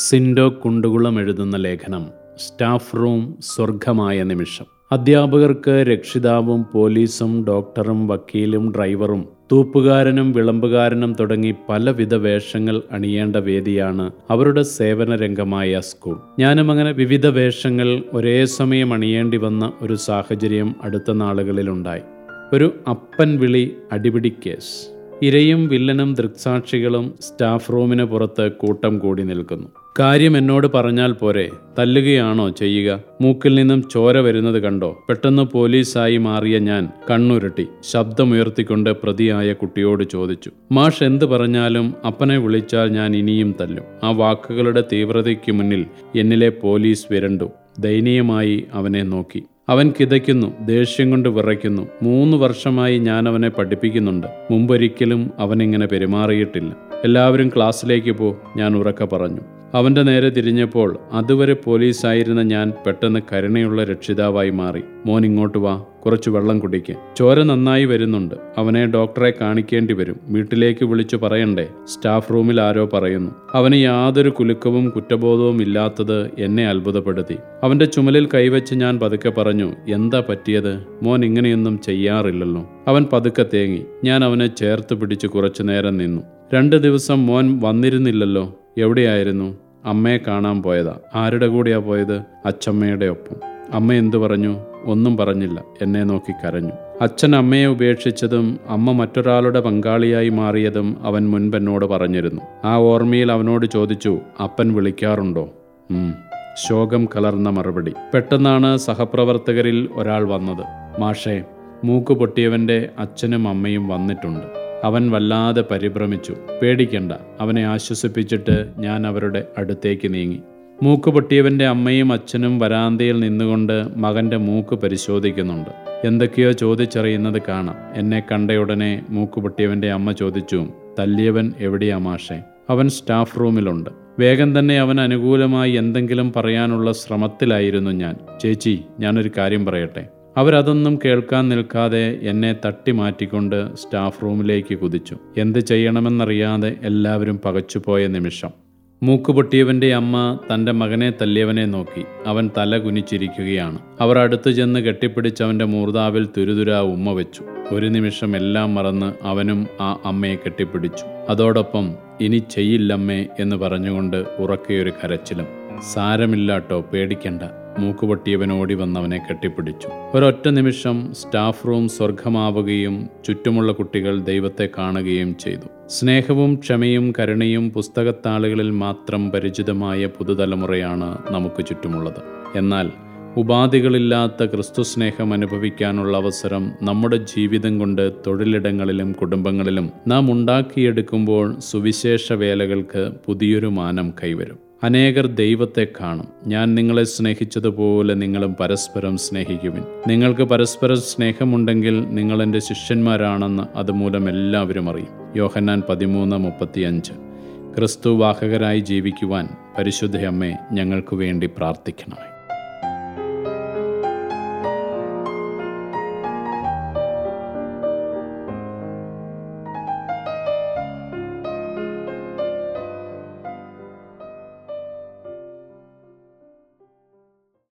സിൻഡോ കുണ്ടുകുളം എഴുതുന്ന ലേഖനം staff room സ്വർഗമായ നിമിഷം. അധ്യാപകർക്ക് രക്ഷിതാവും പോലീസും ഡോക്ടറും വക്കീലും ഡ്രൈവറും തൂപ്പുകാരനും വിളമ്പുകാരനും തുടങ്ങി പലവിധ വേഷങ്ങൾ അണിയേണ്ട വേദിയാണ് അവരുടെ സേവന രംഗമായ സ്കൂൾ. ഞാനും അങ്ങനെ വിവിധ വേഷങ്ങൾ ഒരേ സമയം അണിയേണ്ടി വന്ന ഒരു സാഹചര്യം അടുത്ത നാളുകളിലുണ്ടായി. ഒരു അപ്പൻ വിളി അടിപിടി കേസ്. ഇരയും വില്ലനും ദൃക്സാക്ഷികളും സ്റ്റാഫ് റൂമിന് പുറത്ത് കൂട്ടം കൂടി നിൽക്കുന്നു. കാര്യം എന്നോട് പറഞ്ഞാൽ പോരെ, തല്ലുകയാണോ ചെയ്യുക? മൂക്കിൽ നിന്നും ചോര വരുന്നത് കണ്ടോ? പെട്ടെന്ന് പോലീസായി മാറിയ ഞാൻ കണ്ണുരുട്ടി ശബ്ദമുയർത്തിക്കൊണ്ട് പ്രതിയായ കുട്ടിയോട് ചോദിച്ചു. മാഷ് എന്ത് പറഞ്ഞാലും അപ്പനെ വിളിച്ചാൽ ഞാൻ ഇനിയും തല്ലും. ആ വാക്കുകളുടെ തീവ്രതയ്ക്ക് മുന്നിൽ എന്നിലെ പോലീസ് വിരണ്ടു. ദയനീയമായി അവനെ നോക്കി. അവൻ കിതയ്ക്കുന്നു, ദേഷ്യം കൊണ്ട് വിറയ്ക്കുന്നു. 3 വർഷമായി ഞാൻ അവനെ പഠിപ്പിക്കുന്നുണ്ട്. മുമ്പൊരിക്കലും അവനിങ്ങനെ പെരുമാറിയിട്ടില്ല. എല്ലാവരും ക്ലാസ്സിലേക്ക് പോ, ഞാൻ ഉറക്കെ പറഞ്ഞു. അവൻ്റെ നേരെ തിരിഞ്ഞപ്പോൾ അതുവരെ പോലീസായിരുന്ന ഞാൻ പെട്ടെന്ന് കരുണയുള്ള രക്ഷിതാവായി മാറി. മോൻ ഇങ്ങോട്ട് വാ, കുറച്ച് വെള്ളം കുടിക്ക്. ചോര നന്നായി വരുന്നുണ്ട്. അവനെ ഡോക്ടറെ കാണിക്കേണ്ടി വരും. വീട്ടിലേക്ക് വിളിച്ചു പറയണ്ടേ? സ്റ്റാഫ് റൂമിൽ ആരോ പറയുന്നു. അവന് യാതൊരു കുലുക്കവും കുറ്റബോധവും ഇല്ലാത്തത് എന്നെ അത്ഭുതപ്പെടുത്തി. അവൻ്റെ ചുമലിൽ കൈവച്ച് ഞാൻ പതുക്കെ പറഞ്ഞു, എന്താ പറ്റിയത്? മോൻ ഇങ്ങനെയൊന്നും ചെയ്യാറില്ലല്ലോ. അവൻ പതുക്കെ തേങ്ങി. ഞാൻ അവനെ ചേർത്ത് പിടിച്ച് കുറച്ചു നേരം നിന്നു. 2 ദിവസം മോൻ വന്നിരുന്നില്ലല്ലോ. എവിടെയായിരുന്നു? അമ്മയെ കാണാൻ പോയതാ. ആരുടെ കൂടെയാ പോയത്? അച്ചമ്മയുടെ ഒപ്പം. അമ്മ എന്തു പറഞ്ഞു? ഒന്നും പറഞ്ഞില്ല. എന്നെ നോക്കി കരഞ്ഞു. അച്ഛൻ അമ്മയെ ഉപേക്ഷിച്ചതും അമ്മ മറ്റൊരാളുടെ പങ്കാളിയായി മാറിയതും അവൻ മുൻപ് എന്നോട് പറഞ്ഞിരുന്നു. ആ ഓർമ്മയിൽ അവനോട് ചോദിച്ചു, അപ്പൻ വിളിക്കാറുണ്ടോ? ശോകം കലർന്ന മറുപടി. പെട്ടെന്നാണ് സഹപ്രവർത്തകരിൽ ഒരാൾ വന്നത്. മാഷേ, മൂക്ക് പൊട്ടിയവൻ്റെ അച്ഛനും അമ്മയും വന്നിട്ടുണ്ട്. അവൻ വല്ലാതെ പരിഭ്രമിച്ചു. പേടിക്കണ്ട, അവനെ ആശ്വസിപ്പിച്ചിട്ട് ഞാൻ അവരുടെ അടുത്തേക്ക് നീങ്ങി. മൂക്ക് പൊട്ടിയവൻ്റെ അമ്മയും അച്ഛനും വരാന്തയിൽ നിന്നുകൊണ്ട് മകൻ്റെ മൂക്ക് പരിശോധിക്കുന്നുണ്ട്. എന്തൊക്കെയോ ചോദിച്ചറിയുന്നത് കാണാം. എന്നെ കണ്ടയുടനെ മൂക്ക് പൊട്ടിയവൻ്റെ അമ്മ ചോദിച്ചു, തല്ലിയവൻ എവിടെയാ മാഷേ? അവൻ സ്റ്റാഫ് റൂമിലുണ്ട്. വേഗം തന്നെ അവൻ അനുകൂലമായി എന്തെങ്കിലും പറയാനുള്ള ശ്രമത്തിലായിരുന്നു ഞാൻ. ചേച്ചി, ഞാനൊരു കാര്യം പറയട്ടെ. അവരതൊന്നും കേൾക്കാൻ നിൽക്കാതെ എന്നെ തട്ടി മാറ്റിക്കൊണ്ട് സ്റ്റാഫ് റൂമിലേക്ക് കുതിച്ചു. എന്ത് ചെയ്യണമെന്നറിയാതെ എല്ലാവരും പകച്ചുപോയ നിമിഷം. മൂക്കുപൊട്ടിയവൻ്റെ അമ്മ തൻ്റെ മകനെ തല്ലിയവനെ നോക്കി. അവൻ തല കുനിച്ചിരിക്കുകയാണ്. അവർ അടുത്തു ചെന്ന് കെട്ടിപ്പിടിച്ചവൻ്റെ മൂർധാവിൽ തുരുതുരാ ഉമ്മ വെച്ചു. ഒരു നിമിഷം എല്ലാം മറന്ന് അവനും ആ അമ്മയെ കെട്ടിപ്പിടിച്ചു. അതോടൊപ്പം ഇനി ചെയ്യില്ലമ്മേ എന്ന് പറഞ്ഞുകൊണ്ട് ഉറക്കെയൊരു കരച്ചിലും. സാരമില്ലാട്ടോ, പേടിക്കണ്ട. മൂക്കുപൊട്ടിയവൻ ഓടി വന്നവനെ കെട്ടിപ്പിടിച്ചു. ഒരൊറ്റ നിമിഷം സ്റ്റാഫ് റൂം സ്വർഗമാവുകയും ചുറ്റുമുള്ള കുട്ടികൾ ദൈവത്തെ കാണുകയും ചെയ്തു. സ്നേഹവും ക്ഷമയും കരുണയും പുസ്തകത്താളുകളിൽ മാത്രം പരിചിതമായ പുതുതലമുറയാണ് നമുക്ക് ചുറ്റുമുള്ളത്. എന്നാൽ ഉപാധികളില്ലാത്ത ക്രിസ്തുസ്നേഹം അനുഭവിക്കാനുള്ള അവസരം നമ്മുടെ ജീവിതം കൊണ്ട് തൊഴിലിടങ്ങളിലും കുടുംബങ്ങളിലും നാം ഉണ്ടാക്കിയെടുക്കുമ്പോൾ സുവിശേഷ വേലകൾക്ക് പുതിയൊരു മാനം കൈവരും. അനേകർ ദൈവത്തെ കാണും. ഞാൻ നിങ്ങളെ സ്നേഹിച്ചതുപോലെ നിങ്ങളും പരസ്പരം സ്നേഹിക്കുവിൻ. നിങ്ങൾക്ക് പരസ്പരം സ്നേഹമുണ്ടെങ്കിൽ നിങ്ങൾ എൻ്റെ ശിഷ്യന്മാരാണെന്ന് അതുമൂലം എല്ലാവരും അറിയും. യോഹന്നാൻ 13:35. ക്രിസ്തു വാഹകരായി ജീവിക്കുവാൻ പരിശുദ്ധ അമ്മേ, ഞങ്ങൾക്ക് വേണ്ടി പ്രാർത്ഥിക്കണമേ.